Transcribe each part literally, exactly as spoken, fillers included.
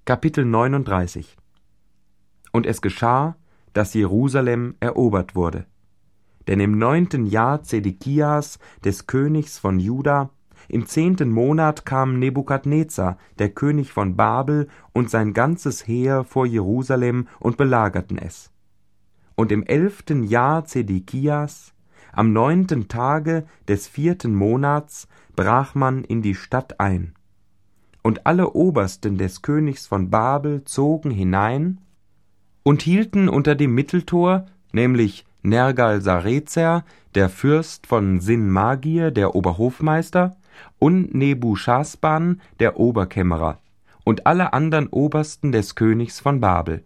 Kapitel neununddreißig. Und es geschah, dass Jerusalem erobert wurde. Denn im neunten Jahr Zedekias, des Königs von Juda, im zehnten Monat kam Nebukadnezar, der König von Babel, und sein ganzes Heer vor Jerusalem und belagerten es. Und im elften Jahr Zedekias, am neunten Tage des vierten Monats, brach man in die Stadt ein. Und alle Obersten des Königs von Babel zogen hinein und hielten unter dem Mitteltor, nämlich Nergal-Sarezer, der Fürst von Sin-Magir, der Oberhofmeister, und Nebuschasban, der Oberkämmerer, und alle anderen Obersten des Königs von Babel.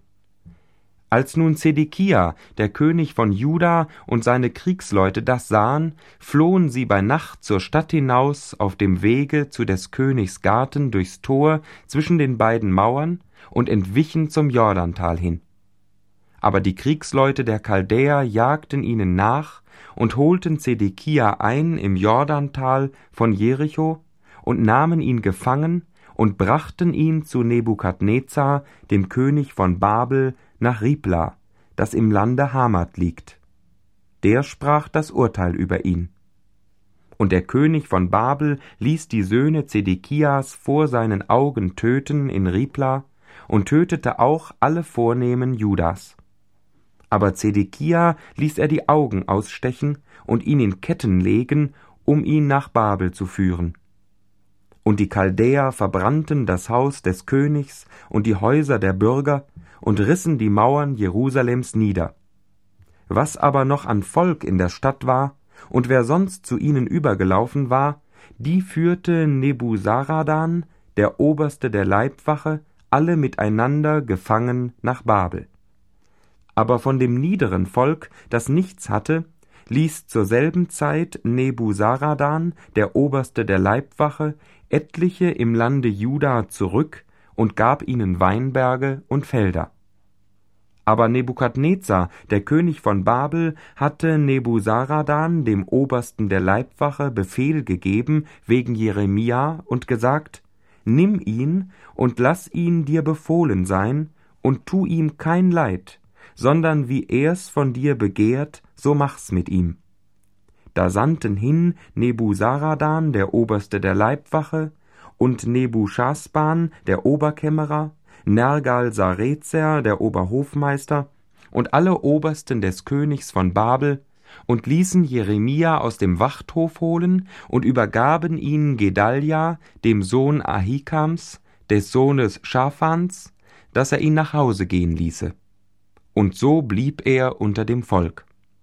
Als nun Zedekia, der König von Juda, und seine Kriegsleute das sahen, flohen sie bei Nacht zur Stadt hinaus auf dem Wege zu des Königs Garten durchs Tor zwischen den beiden Mauern und entwichen zum Jordantal hin. Aber die Kriegsleute der Chaldäer jagten ihnen nach und holten Zedekia ein im Jordantal von Jericho und nahmen ihn gefangen und brachten ihn zu Nebukadnezar, dem König von Babel, nach Ribla, das im Lande Hamat liegt. Der sprach das Urteil über ihn. Und der König von Babel ließ die Söhne Zedekias vor seinen Augen töten in Ribla und tötete auch alle Vornehmen Judas. Aber Zedekia ließ er die Augen ausstechen und ihn in Ketten legen, um ihn nach Babel zu führen. Und die Chaldäer verbrannten das Haus des Königs und die Häuser der Bürger und rissen die Mauern Jerusalems nieder. Was aber noch an Volk in der Stadt war, und wer sonst zu ihnen übergelaufen war, die führte Nebuzaradan, der Oberste der Leibwache, alle miteinander gefangen nach Babel. Aber von dem niederen Volk, das nichts hatte, ließ zur selben Zeit Nebuzaradan, der Oberste der Leibwache, etliche im Lande Juda zurück und gab ihnen Weinberge und Felder. Aber Nebukadnezar, der König von Babel, hatte Nebuzaradan, dem Obersten der Leibwache, Befehl gegeben wegen Jeremia und gesagt: Nimm ihn und lass ihn dir befohlen sein und tu ihm kein Leid, sondern wie er's von dir begehrt, so mach's mit ihm. Da sandten hin Nebuzaradan, der Oberste der Leibwache, und Nebuschasban, der Oberkämmerer, Nergal-Sarezer, der Oberhofmeister, und alle Obersten des Königs von Babel, und ließen Jeremia aus dem Wachthof holen und übergaben ihn Gedalja, dem Sohn Ahikams, des Sohnes Schaphans, dass er ihn nach Hause gehen ließe. Und so blieb er unter dem Volk.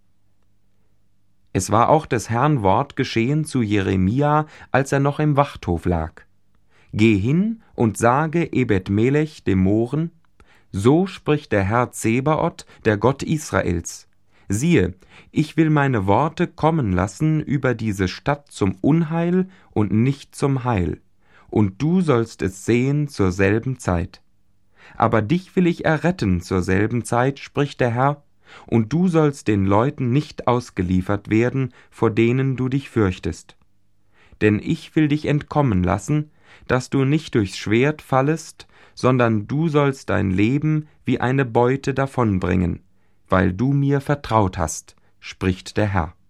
Es war auch des Herrn Wort geschehen zu Jeremia, als er noch im Wachthof lag. Geh hin und sage Ebed-Melech dem Mohren: So spricht der Herr Zebaoth, der Gott Israels: Siehe, ich will meine Worte kommen lassen über diese Stadt zum Unheil und nicht zum Heil, und du sollst es sehen zur selben Zeit. Aber dich will ich erretten zur selben Zeit, spricht der Herr, und du sollst den Leuten nicht ausgeliefert werden, vor denen du dich fürchtest. Denn ich will dich entkommen lassen, dass du nicht durchs Schwert fallest, sondern du sollst dein Leben wie eine Beute davonbringen, weil du mir vertraut hast, spricht der Herr.